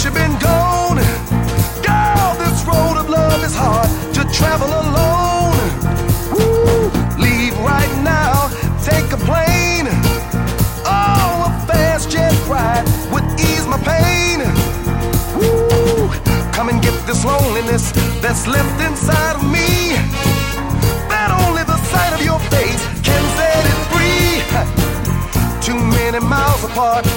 since you've been gone. Girl, this road of love is hard to travel alone. Woo, leave right now, take a plane. Oh, a fast jet ride would ease my pain. Woo, come and get this loneliness that's left inside of me. That only the sight of your face can set it free. Too many miles apart,